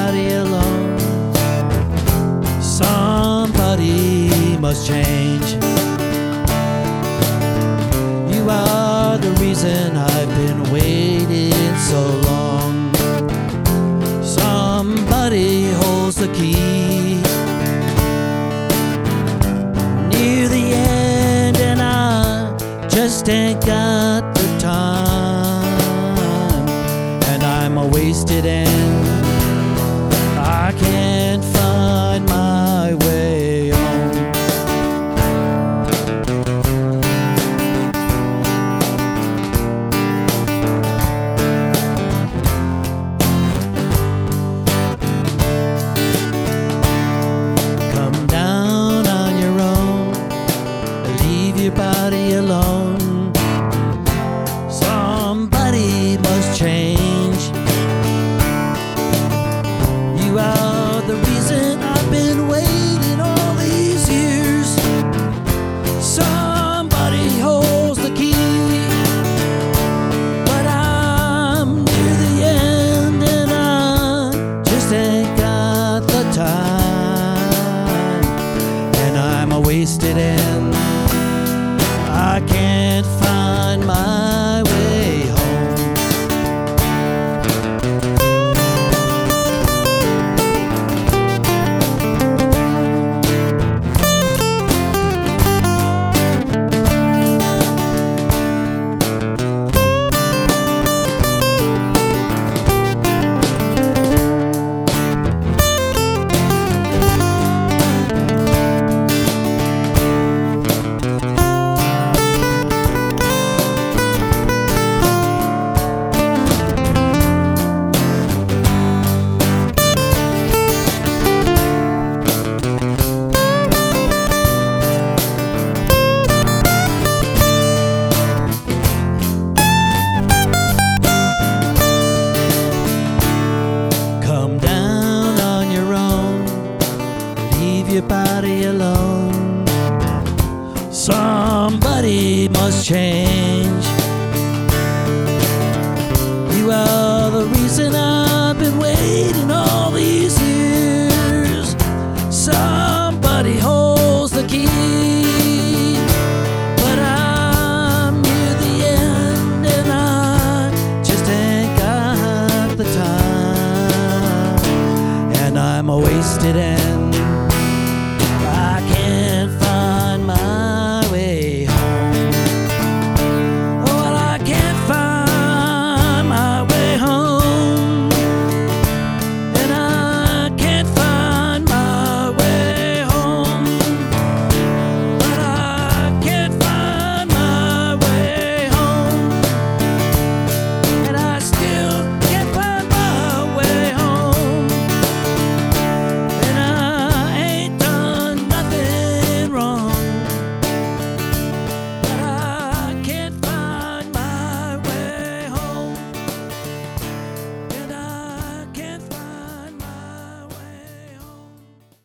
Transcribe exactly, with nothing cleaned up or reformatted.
body alone. Somebody must change. You are the reason I've been waiting so long. Somebody holds the key. Near the end and I just ain't got the time. And I'm a wasted end. I can't find my way home. Come down on your own, leave your body alone. Somebody must change. You are the reason I've been waiting all these years. Somebody holds the key, but I'm near the end and I just ain't got the time. And I'm a wasted end. I can't find my way home. Your body alone. Somebody must change. You are the reason I've been waiting all these years. Somebody holds the key, but I'm near the end and I just ain't got the time. And I'm a wasted end.